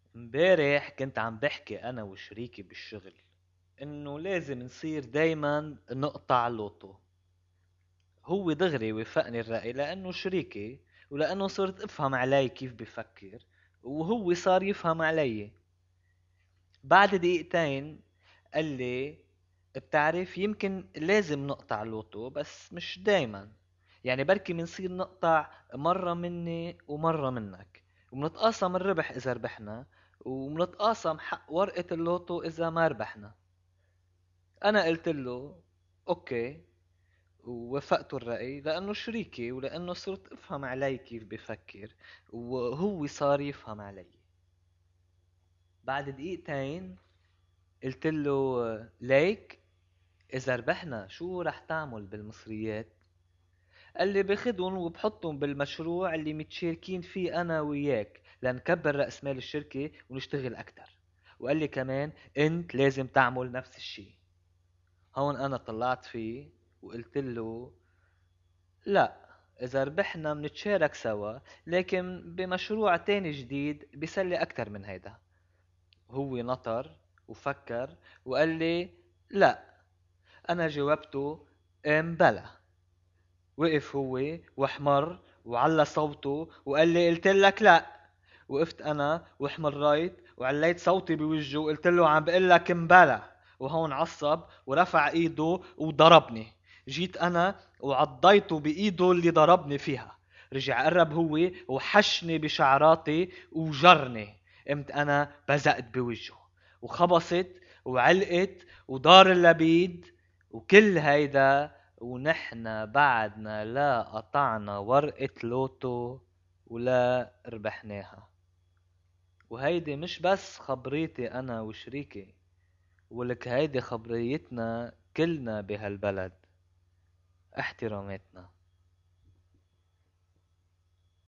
امبارح كنت عم بحكي انا وشريكي بالشغل انه لازم نصير دايما نقطع لوطو. هو دغري وافقني الرأي لانه شريكي، ولانه صرت افهم علي كيف بفكر، وهو صار يفهم علي. بعد دقيقتين قال لي: بتعرف يمكن لازم نقطع لوطو بس مش دايما. يعني بركي منصير نقطع مرة مني ومرة منك، ومنتقاسم الربح إذا ربحنا، ومنتقاسم حق ورقة اللوتو إذا ما ربحنا. أنا قلت له أوكي، ووافقته الرأي لأنه شريكي ولأنه صرت أفهم علي كيف بفكر، وهو صار يفهم علي. بعد دقيقتين قلت له: ليك، إذا ربحنا شو رح تعمل بالمصريات؟ قال لي: باخدهم وبحطهم بالمشروع اللي متشاركين فيه أنا وياك لنكبر رأس مال الشركة ونشتغل أكتر. وقال لي كمان: أنت لازم تعمل نفس الشي. هون أنا طلعت فيه وقلت له: لا، إذا ربحنا منتشارك سوا، لكن بمشروع تاني جديد بيسلي أكتر من هيدا. هو نطر وفكر وقال لي: لا. أنا جاوبته: بلا. وقف هو واحمر وعلى صوته وقال لي: قلت لك لا. وقفت انا واحمريت وعليت صوتي بوجهه وقلت له: عم بقول لك مبلا. وهون عصب ورفع ايده وضربني. جيت انا وعضيته بايده اللي ضربني فيها. رجع قرب هو وحشني بشعراتي وجرني. قمت انا بزقت بوجهه وخبصت وعلقت ودار اللبيد. وكل هيدا ونحن بعدنا لا قطعنا ورقة لوتو ولا ربحناها. وهيدي مش بس خبريتي أنا وشريكي، ولك هيدي خبريتنا كلنا بهالبلد. احتراماتنا.